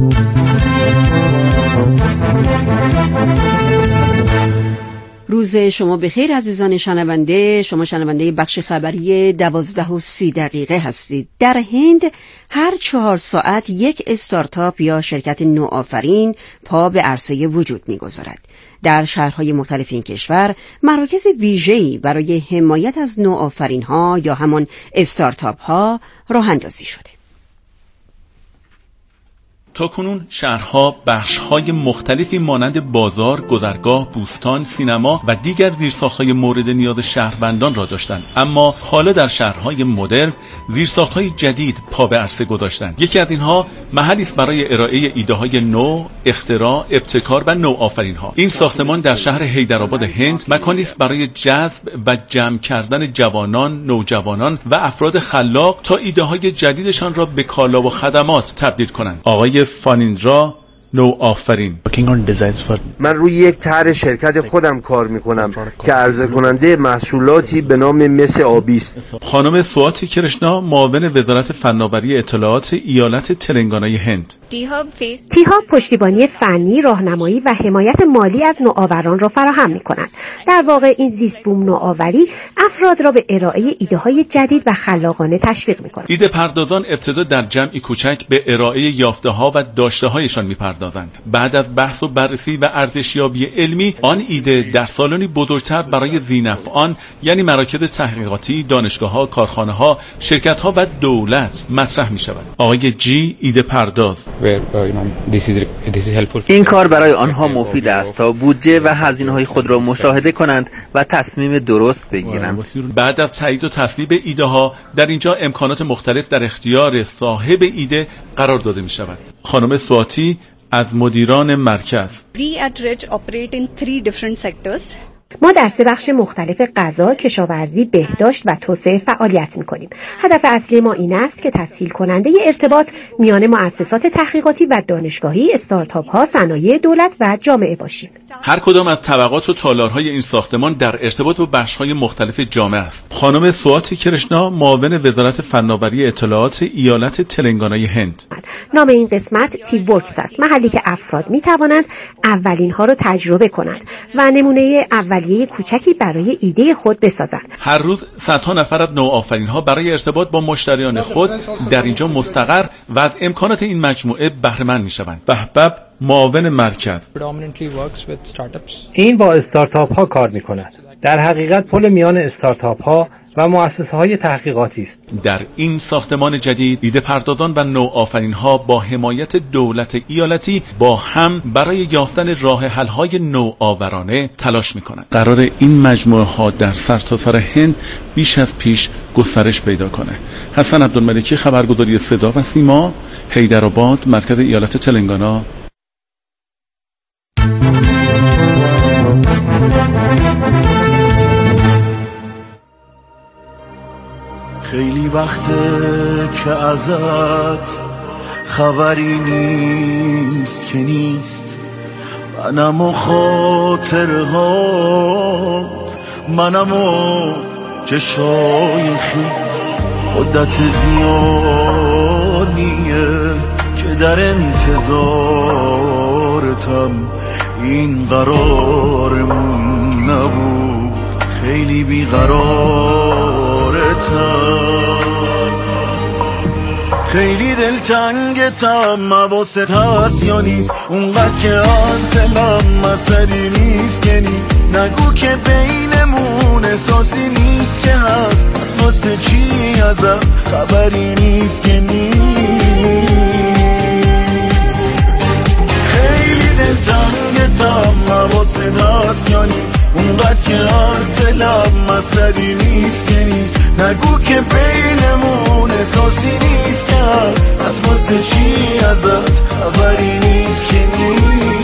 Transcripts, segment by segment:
روز شما بخیر عزیزان شنونده. شما شنونده بخش خبری 12:30 هستید. در هند هر 4 ساعت یک استارتاپ یا شرکت نوآفرین پا به عرصه وجود می‌گذارد. در شهرهای مختلف این کشور مراکز ویژه‌ای برای حمایت از نوآفرین‌ها یا همان استارتاپ‌ها راه اندازی شده. تاکنون شهرها بخش‌های مختلفی مانند بازار، گذرگاه، بوستان، سینما و دیگر زیرساخت‌های مورد نیاز شهروندان را داشتند، اما حالا در شهرهای مدرن زیرساخت‌های جدید پا به عرصه گذاشتند. یکی از اینها محلی است برای ارائه ایده‌های نو، اختراع، ابتکار و نوآفرین‌ها. این ساختمان در شهر حیدرآباد هند مکانی است برای جذب و جمع کردن جوانان، نوجوانان و افراد خلاق تا ایده‌های جدیدشان را به کالا و خدمات تبدیل کنند. آقای فانیندرا نوآفرین: من روی یک طرح شرکت خودم کار میکنم که عرضه کننده محصولاتی به نام مس آبی است. خانم سواتی کرشنا، معاون وزارت فناوری اطلاعات ایالت تلنگانای هند: تی‌هاب پشتیبانی فنی، راهنمایی و حمایت مالی از نوآوران را فراهم می‌کند. در واقع این زیست بوم نوآوری افراد را به ارائه ایده‌های جدید و خلاقانه تشویق می‌کند. ایده پردازان ابتدا در جمعی کوچک به ارائه یافته‌ها و داشته‌هایشان می‌پردازند. بعد از بحث و بررسی و ارزشیابی علمی، آن ایده در سالنی بزرگتر برای ذی‌نفعان یعنی مراکز تحقیقاتی، دانشگاه‌ها، کارخانه‌ها، شرکت‌ها و دولت مطرح می‌شود. آقای جی، ایده پرداز: این کار برای آنها مفید است تا بودجه و هزینه‌های خود را مشاهده کنند و تصمیم درست بگیرند. بعد از تایید و تصویب ایده‌ها در اینجا امکانات مختلف در اختیار صاحب ایده قرار داده می‌شود. خانم سواتی از مدیران مرکز: ما در 3 بخش مختلف غذا، کشاورزی، بهداشت و توسعه فعالیت می‌کنیم. هدف اصلی ما این است که تسهیل کننده ارتباط میان مؤسسات تحقیقاتی و دانشگاهی، استارتاپ‌ها، صنایع دولت و جامعه باشیم. هر کدام از طبقات و تالارهای این ساختمان در ارتباط با بخش‌های مختلف جامعه است. خانم سواتی کرشنا، معاون وزارت فناوری اطلاعات ایالت تلنگانای هند: نام این قسمت تی ورکس است، محلی که افراد می‌توانند اولین‌ها را تجربه کنند و نمونه اولیه کوچکی برای ایده خود بسازند. هر روز صدها نفر از نوآفرین‌ها برای ارتباط با مشتریان خود در اینجا مستقر و از امکانات این مجموعه بهره مند می‌شوند. بهبب، معاون مرکز: این با استارتاپ‌ها کار می‌کند. در حقیقت پل میان استارتاپ‌ها و مؤسسه‌های تحقیقاتی است. در این ساختمان جدید ایده پردازان و نوآفرین‌ها با حمایت دولت ایالتی با هم برای یافتن راه حل‌های نوآورانه تلاش می‌کنند. قرار این مجموعه‌ها در سرتاسر هند بیش از پیش گسترش پیدا کنه. حسن عبدالملکی، خبرگزاری صدا و سیما، حیدرآباد، مرکز ایالت تلنگانا. خیلی وقته که ازت خبری نیست که نیست، منم و خاطرهات، منم و چشای خیس. مدت زیادیه که در انتظارتم، این قرارمون نبود، خیلی بیقرارتم، خیلی دلتنگتم. حواست هست یا نیست اونقدر که از دلم مسئله نیست که نیست، نگو که بینمون احساسی نیست که هست، پس واسه چی ازم خبری نیست که نیست. خیلی دلتنگتم. حواست هست یا نیست اونقدر که از دلم مسئله نیست که نیست، نگو که بینمون احساسی نیست که هست، پس واسه چی ازت خبری نیست که نیست.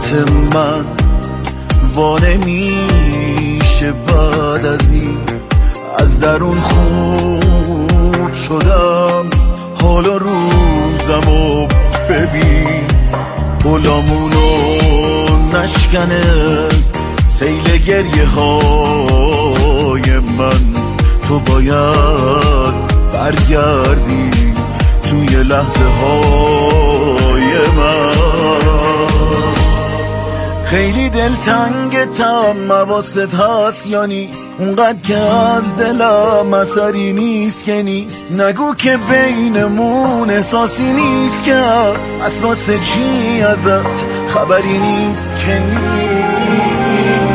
حسرت من وانه میشه بعد از این. از درون خورد شدم حالا روزمو ببین. گلامونو نشکنه سیل گریه های من. تو باید برگردی توی لحظه های من. خیلی دلتنگتم حواست هست یا نیست؟ اونقدر که از دلم اثری نیست که نیست. نگو که بینمون احساسی نیست که هست. از واسه چی ازت خبری نیست که نیست.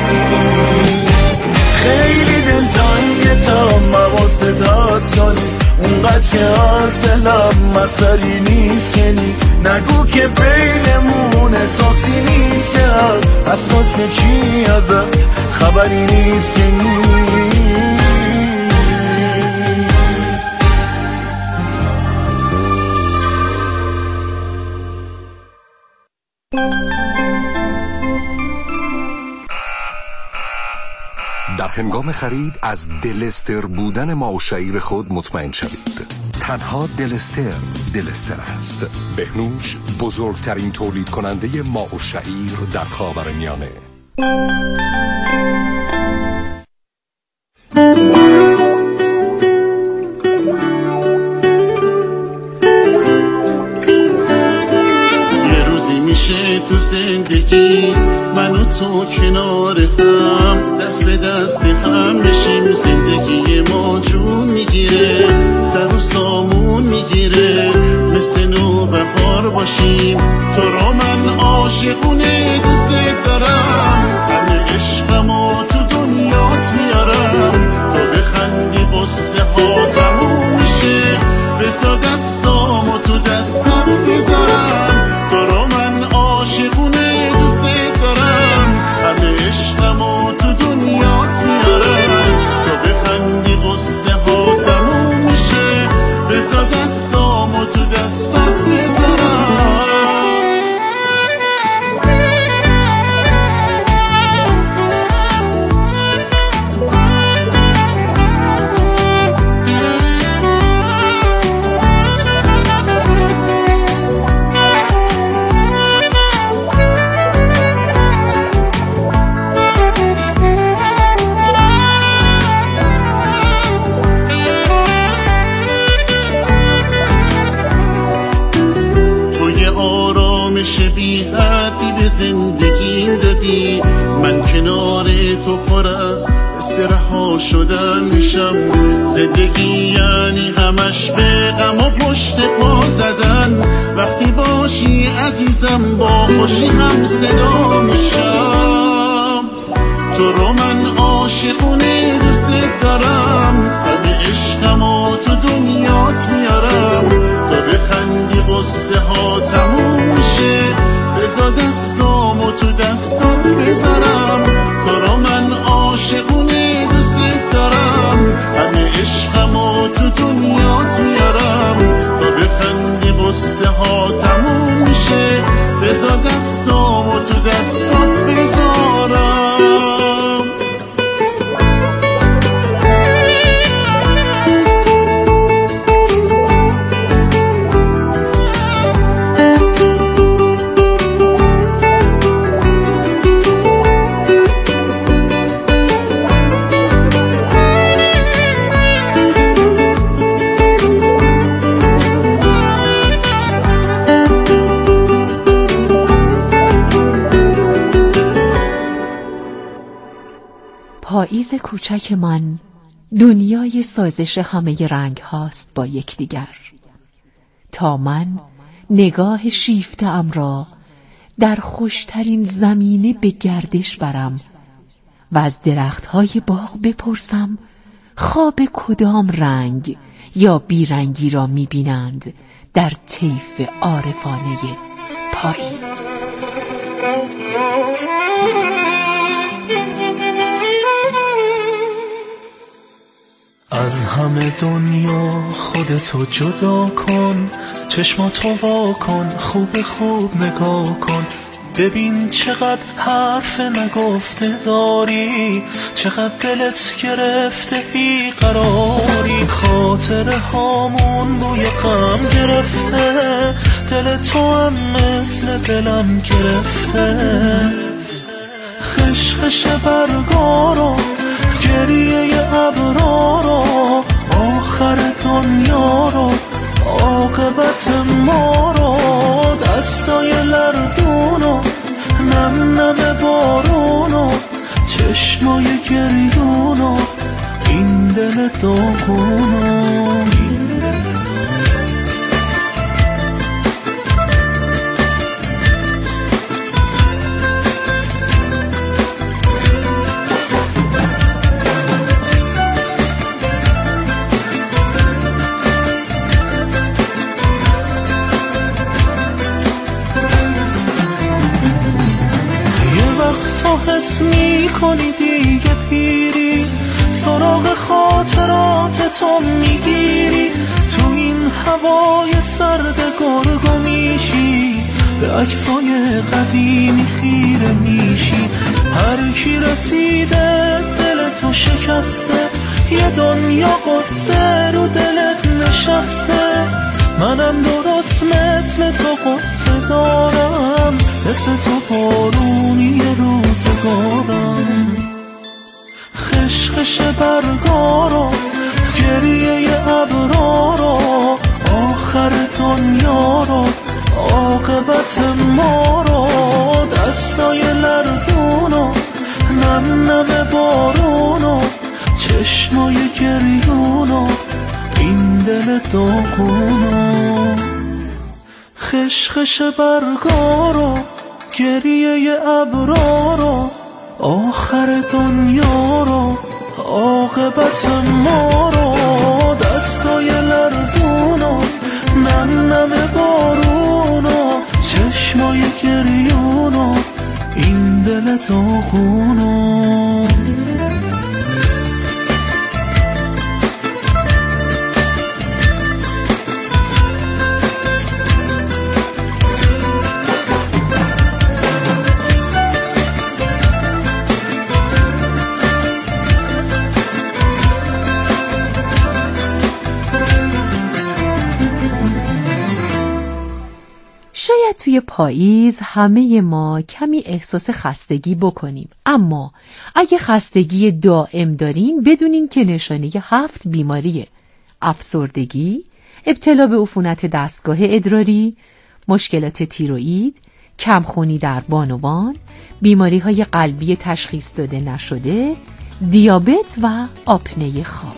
خیلی دلتنگتم حواست هست یا نیست؟ اونقدر که از دلم اثری نیست که نیست. نگو که بینمون احساسی نیست که هست. از واسه چی ازت خبری نیست که نیست. در هنگام خرید از دلستر بودن ماه و شعیر خود مطمئن شوید. تنها دلستر است. بهنوش بزرگترین تولید کننده ماه و شعیر در خاورمیانه. یه روزی میشه تو زندگی من و تو کنار هم، دست به دست هم بشیم. زندگی ما جون میگیره، سر و سامون میگیره، مثل نوبهار باشیم. تو را من عاشقونه دوست دارم، همه عشقم و تو دنیات میارم. تو بخندی قصه ها تموم میشه، بزا دستامو تو دستام بذارم. تو را من عاشقونه دوست دارم، همه عشقم و تو دنیات میارم. تو بخندی قصه ها تموم میشه، بزا دستامو تو دستام بذارم. بی حدی به زندگیم دادی، من کنار تو پر از استراحا شدن میشم. زندگی یعنی همش به غم و پشت پا زدن، وقتی باشی عزیزم با خوشی هم صدا میشم. تو رو من عاشقونه دوست دارم، همه عشقم و تو دنیات میارم. تو بخندی قصه ها تموم میشه، بزا دستامو تو دستات بذارم. تو رو من عاشقونه دوست دارم، همه عشقم و تو دنیات میارم. تو بخندی قصه ها تموم میشه، بزا دستامو تو دستات بذارم. پاییز کوچک من دنیای سازش همه رنگ هاست با یکدیگر، تا من نگاه شیفته ام را در خوشترین زمینه به گردش برم و از درختهای باغ بپرسم خواب کدام رنگ یا بیرنگی را میبینند در طیف عارفانه پاییز. از همه دنیا خودتو جدا کن، چشماتو وا کن، خوب خوب نگاه کن. ببین چقدر حرف نگفته داری، چقدر دلت گرفته بیقراری. خاطره هامون بوی غم گرفته، دل تو هم مثل دلم گرفته. خشخش برگارو، گریه ابرارو، آخر دنیا رو، عاقبت ما رو. دستای لرزونو، نم نم بارونو، چشمای گریونو، این دل داغونو. تو حس میکنی دیگه پیری، سراغ خاطرات تو میگیری. تو این هوای سرد گرگو میشی، به عکسای قدیمی خیره میشی. هر کی رسیده دل تو شکسته، یه دنیا قصه رو دلت نشسته. منم درست مثل تو قصه دارم، مثل تو بارونی روزگارم. خشخش برگارو، گریه ابرارو، آخر دنیا رو، عاقبت ما رو. دستای لرزونو، نم نم بارونو، چشمای گریونو، این دل داغونو. خشخش برگارو، گریه ابرارو، آخر دنیا رو، عاقبت ما رو. دستای لرزونو، نم نم بارونو، چشمای گریونو، این دل داغونو. شاید توی پاییز همه ما کمی احساس خستگی بکنیم، اما اگه خستگی دائم دارین بدونین که نشانه 7 بیماریه: افسردگی، ابتلا به عفونت دستگاه ادراری، مشکلات تیروئید، کمخونی در بانوان، بیماری‌های قلبی تشخیص داده نشده، دیابت و آپنه خواب.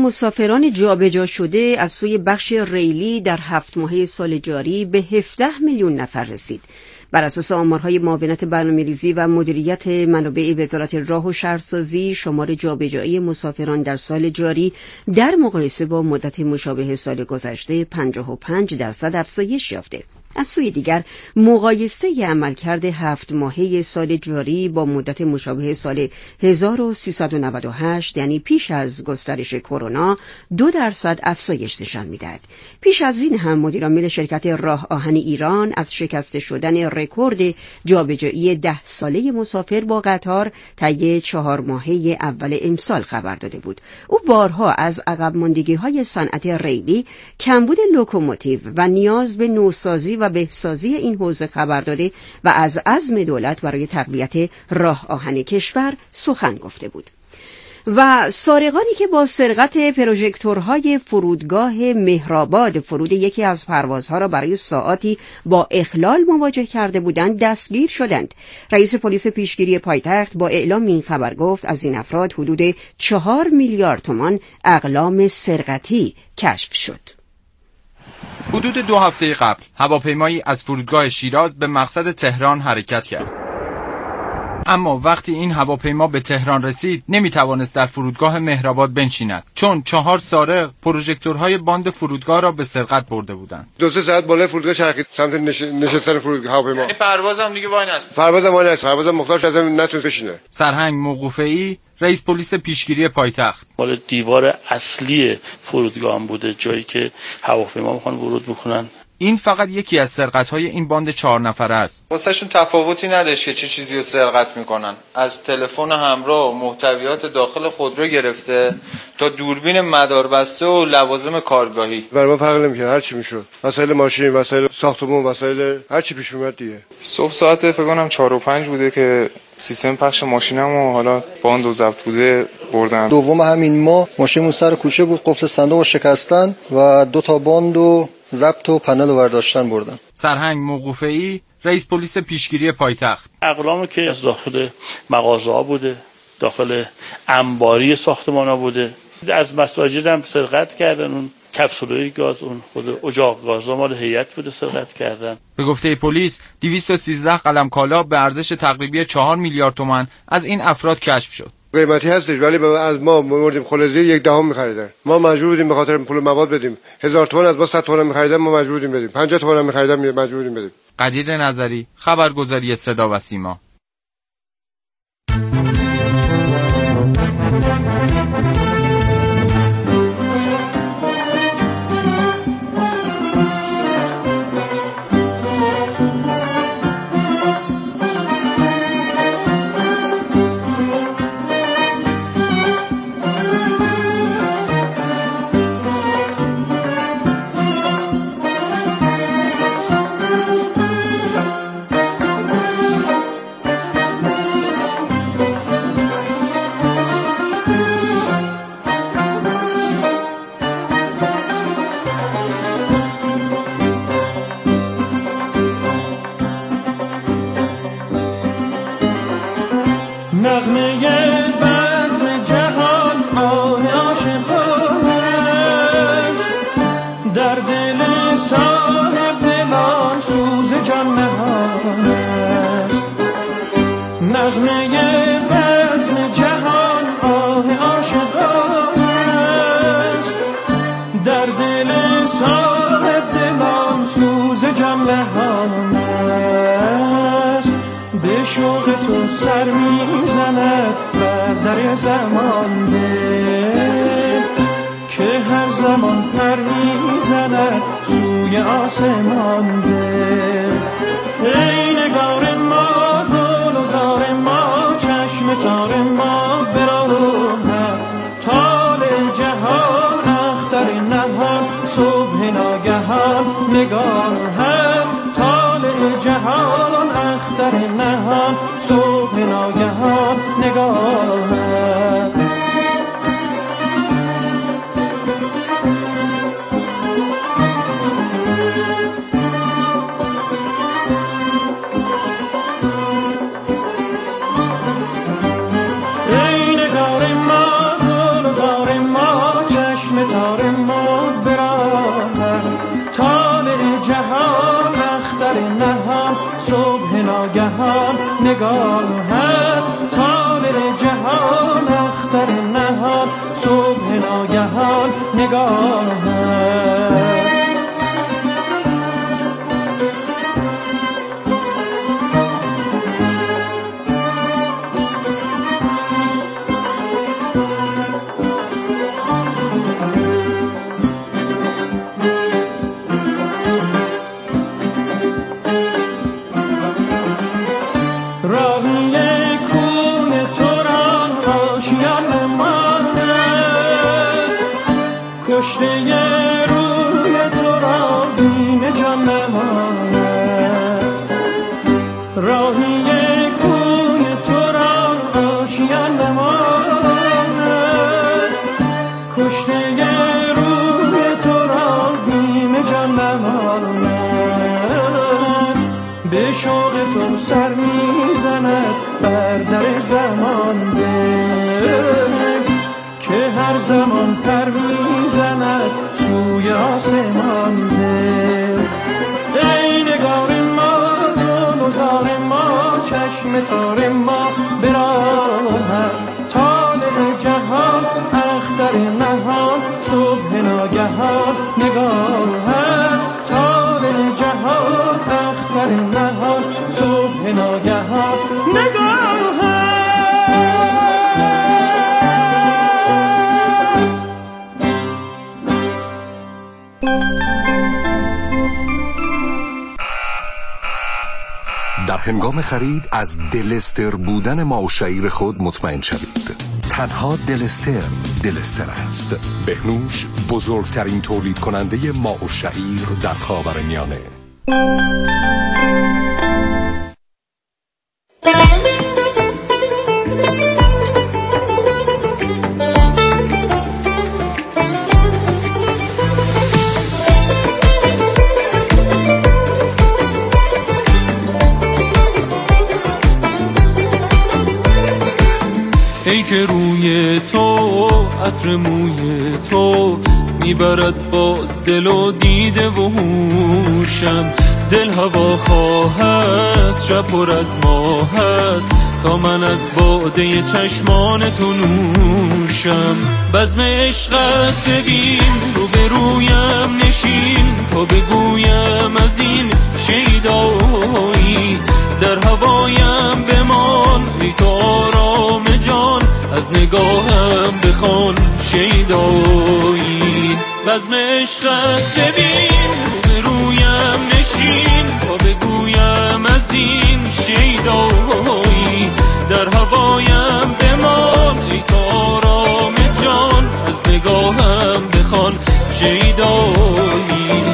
مسافران جابجا شده از سوی بخش ریلی در 7 ماهه سال جاری به 17 میلیون نفر رسید. بر اساس آمارهای معاونت برنامه‌ریزی و مدیریت منابع وزارت راه و شهرسازی، شمار جابجایی مسافران در سال جاری در مقایسه با مدت مشابه سال گذشته 55% افزایش یافته. از سوی دیگر مقایسه عملکرد 7 ماهه سال جاری با مدت مشابه سال 1398 یعنی پیش از گسترش کرونا 2% افزایش نشان می‌دهد. پیش از این هم مدیرعامل شرکت راه آهن ایران از شکسته شدن رکورد جابجایی 10 ساله مسافر با قطار طی 4 ماهه اول امسال خبر داده بود. او بارها از عقب ماندگی‌های صنعت ریلی، کمبود لوکوموتیو و نیاز به نوسازی و بهسازی این حوزه خبر داده و از عزم دولت برای تقویت راه آهن کشور سخن گفته بود. و سارقانی که با سرقت پروژکتورهای فرودگاه مهرآباد فرود یکی از پروازها را برای ساعاتی با اخلال مواجه کرده بودند دستگیر شدند. رئیس پلیس پیشگیری پایتخت با اعلام این خبر گفت از این افراد حدود 4 میلیارد تومان اقلام سرقتی کشف شد. حدود 2 هفته قبل هواپیمایی از فرودگاه شیراز به مقصد تهران حرکت کرد. اما وقتی این هواپیما به تهران رسید نمیتوانست در فرودگاه مهرآباد بنشیند، چون 4 سارق پروژکتورهای باند فرودگاه را به سرقت برده بودند. 2-3 ساعت بالای فرودگاه چرخید سمت نشستن فرودگاه هواپیما. یعنی پروازم دیگه وای نست. پروازم محتاج شدن نتونست بشینه. سرهنگ موقوفه‌ای، رئیس پلیس پیشگیری پایتخت: مال دیوار اصلی فرودگاه هم بوده، جایی که هواپیما میخوان ورود بکنن. این فقط یکی از سرقت‌های این باند 4 نفره است. واسهشون تفاوتی نداشت که چه چیزی رو سرقت میکنن. از تلفن همراه و محتویات داخل خودرو گرفته تا دوربین مداربسته و لوازم کارگاهی. برای ما فرق نمی‌کنه، هر چی میشد. وسایل ماشین، وسایل ساختمون، وسایل هر چی پیش میاد دیگه. صبح ساعت فکر کنم 4 و 5 بوده که سیستم پخش ماشینمو حالا باند و ضبط بوده بردن. دوم همین ماه ماشینمون سر کوچه بود، قفل صندوق شکستن و 2 تا باند و ضبط و پنل رو برداشتن بردن. سرهنگ موقوفه‌ای، رئیس پلیس پیشگیری پایتخت: اقلامی که از داخل مغازه‌ها بوده، داخل انباری ساختمان‌ها بوده، از مساجد هم سرقت کردن. اون کپسولای گاز، اون خود اجاق گازا مال هیئت بوده سرقت کردن. به گفته پلیس 213 قلم کالا به ارزش تقریبی 4 میلیارد تومان از این افراد کشف شد. قیمتی هستش ولی از ما بردیم خلزی 1/10 می‌خریدن. ما مجبور بودیم به خاطر پول مواد بدیم. 1000 تومان از ما 100 تومان می‌خریدن، ما مجبور بودیم بدیم. 50 تومان می‌خریدن، مجبور بودیم بدیم. قدیر نظری، خبرگزاری صدا و سیما. شوق تو سر میزند بر در زمان ده که هر زمان پر میزند سوی آسمان ده. ای نگار ما، گل و زار ما، چشم تار ما براهد تال جهان، اختر نهان صبح ناگهان نگار هم تال جهان، اختر نهان صبح ناگهان نگاه هم. ای نگار ما، گل و زار ما، چشم نهان صبح ناگهان نگاهت طالع جهان اختر نهان صبح ناگهان نگاهت سر میزند بر در زمان ده که هر زمان پر میزند سوی آسمان ده ای نگار ما گلزار ما چشم تار ما براهد طالع جهان اختر نهان صبح ناگهان نگاهد طالع جهان اختر نهان صبح ناگهان نگاهت در هنگام خرید از دلستر بودن ماوشعیر خود مطمئن شوید. تنها دلستر است. بهنوش بزرگترین تولید کننده ماوشعیر در خاورمیانه. ای که روی تو عطر موی تو میبرد باز دل و دیده و هوشم دل هوا خواه است شب پر از ماه است تا من از باده چشمان تو نوشم بزم عشق است ببین رو به رویم نشین تا بگویم از این شیدایی در هوایم بمان ای تو آرام جان از نگاهم بخوان شیدایی بزم عشق است ببین رو به رویم نشین تا بگویم از این شیدایی در هوایم بمان ای تو آرام جان از نگاهم بخوان شیدایی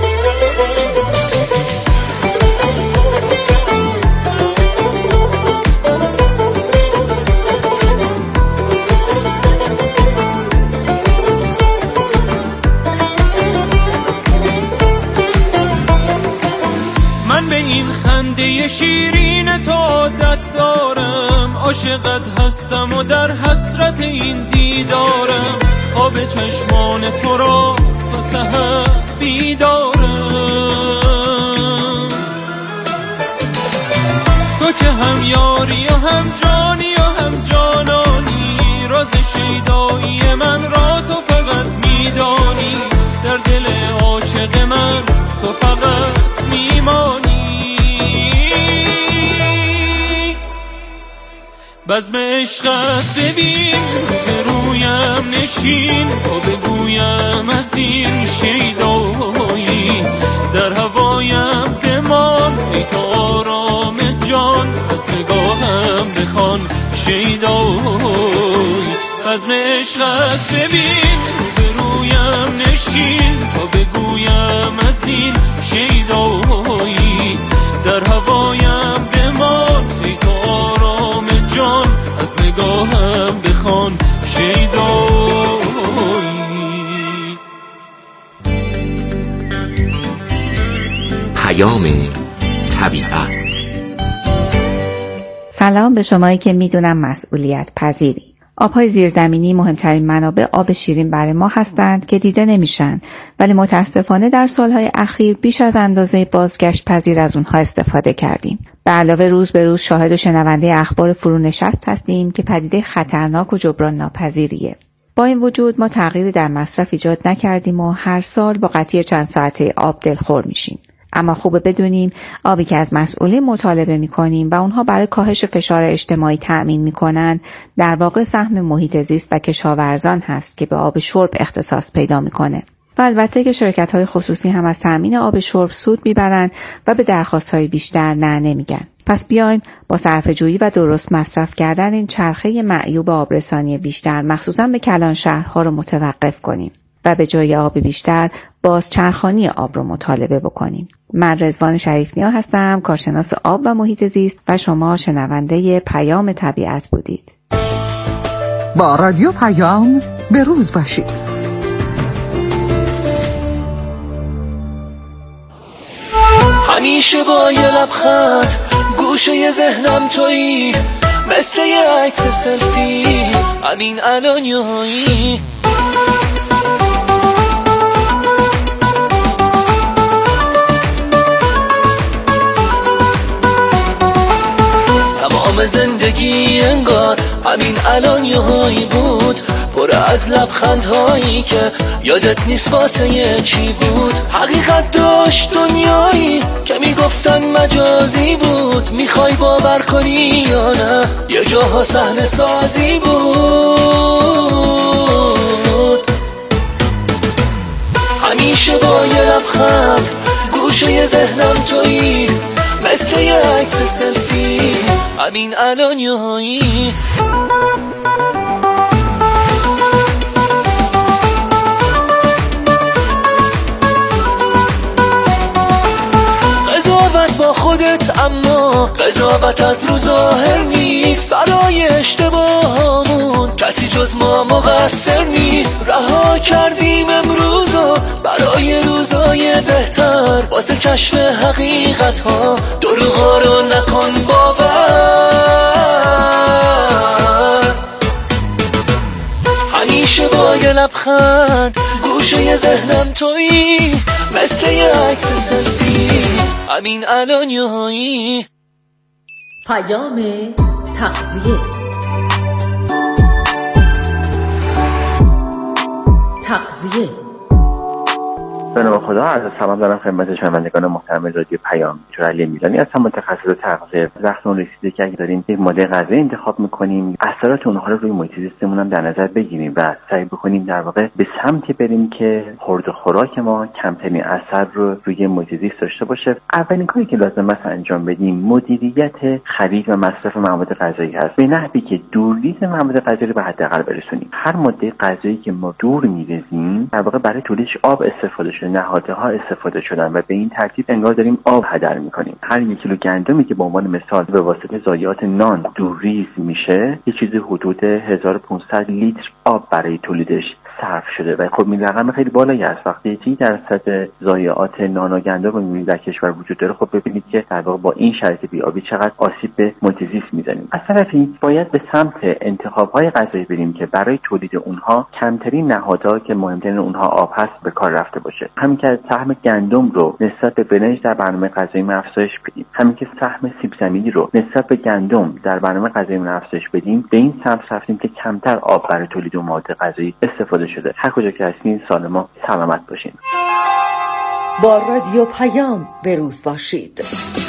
خنده شیرین تو عادت دارم عاشقت هستم و در حسرت این دیدارم آب چشمان تو را تا سحر بیدارم تو که هم یاری و هم جانی و هم جانانی راز شیدایی من را تو فقط میدانی در دل عاشق من تو فقط میمانی بزم عشق است ببین به رویم نشین تا بگویم از این شیدایی در هوایم بمان ای تو آرام جان از نگاهم بخوان شیدایی بزم عشق است ببین به رویم نشین تا بگویم از این شیدایی در هوایم بمان ای تو آرام جان از نگاهم بخوان شیدایی پیام طبیعت. سلام به شمایی که میدونم مسئولیت پذیری. آبهای زیرزمینی مهمترین منابع آب شیرین برای ما هستند که دیده نمیشن، ولی متاسفانه در سالهای اخیر بیش از اندازه بازگشت پذیر از اونها استفاده کردیم. به علاوه روز به روز شاهد و شنونده اخبار فرونشست هستیم که پدیده خطرناک و جبران ناپذیریه. با این وجود ما تغییری در مصرف ایجاد نکردیم و هر سال با قطعی چند ساعته آب دلخور میشیم. اما خوبه بدونیم آبی که از مسئولین مطالبه میکنیم و اونها برای کاهش فشار اجتماعی تأمین میکنن در واقع سهم محیط زیست و کشاورزان هست که به آب شرب اختصاص پیدا میکنه. و البته که شرکت‌های خصوصی هم از تأمین آب شرب سود میبرن و به درخواست‌های بیشتر نه نمیگن. پس بیایم با صرفه‌جویی و درست مصرف کردن این چرخه معیوب آبرسانی بیشتر مخصوصاً به کلان شهرها رو متوقف کنیم و به جای آب بیشتر باز چرخانی آب رو مطالبه بکنیم. من رضوان شریف‌نیا هستم، کارشناس آب و محیط زیست و شما شنونده پیام طبیعت بودید. با رادیو پیام به روز باشید. همیشه با یه لبخند گوشه ذهنم تویی، مثل یه عکس سلفی همین الان یایی. تمام زندگی انگار همین الان یهایی بود، پر از لبخندهایی که یادت نیست واسه چی بود. حقیقت داشت دنیایی که میگفتن مجازی بود، میخوای باور کنی یا نه یه جاها صحنه سازی بود. همیشه با یه لبخند گوشه ذهنم تویی، مثل یه عکس سلفی همین الان یهایی. قضاوت با خودت، اما قضاوت از رو ظاهر نیست. برای اشتباهامون کسی جز ما مقصر نیست. رها کردیم امروزو برای روزای بهتر، واسه کشف حقیقت ها دروغا رو نکن باور. همیشه با یه لبخند گوشه ذهنم تویی، مثل یه عکس سلفی همین الان یهایی. پیام تغذیه. تغذیه. به نام خدا، عرض سلام دارم خدمت شنوندگان محترم رادیو پیام. دکتر علی میلانی هستم، متخصص تغذیه. وقتمون رسیده که اگه داریم یک ماده غذایی انتخاب میکنیم، اثرات اونها رو روی محیط زیستمون هم در نظر بگیریم و سعی بکنیم در واقع به سمتی بریم که خورد و خوراک ما کمترین اثر رو روی محیط زیست داشته باشه. اولین کاری که لازم است انجام بدیم مدیریت خرید و مصرف مواد غذایی هست، به نحوی که دورریز مواد غذایی رو به حداقل برسونیم. هر ماده غذایی که ما دور می‌ریزیم در واقع برای تولیدش آب استفاده شده، نهادها استفاده شدن و به این ترتیب انگار داریم آب هدر میکنیم. هر 1 کیلو گندمی که به عنوان مثال به واسطه ضایعات نان دورریز میشه، یه چیزی حدود 1500 لیتر آب برای تولیدش صرف شده و خب این رقم خیلی بالایی است. وقتی 30% ضایعات نان و گندم رو در کشور وجود داره، خب ببینید که در واقع با این شرایط بی‌آبی چقدر آسیب به محیط زیست میزنیم. از طرفی باید به سمت انتخاب‌های غذایی بریم که برای تولید اونها کمترین نهادها که مهمترین اونها آب هست به کار رفته باشه. همین که سهم گندم رو نسبت به برنج در برنامه غذایی افزایش بدیم، همین که سهم سیب زمینی رو نسبت به گندم در برنامه غذایی افزایش بدیم، به این سمت رفتیم که کمتر آب برای تولید مواد غذایی استفاده شده. هر کجا که هستین سلامت باشین. با رادیو پیام به روز باشید.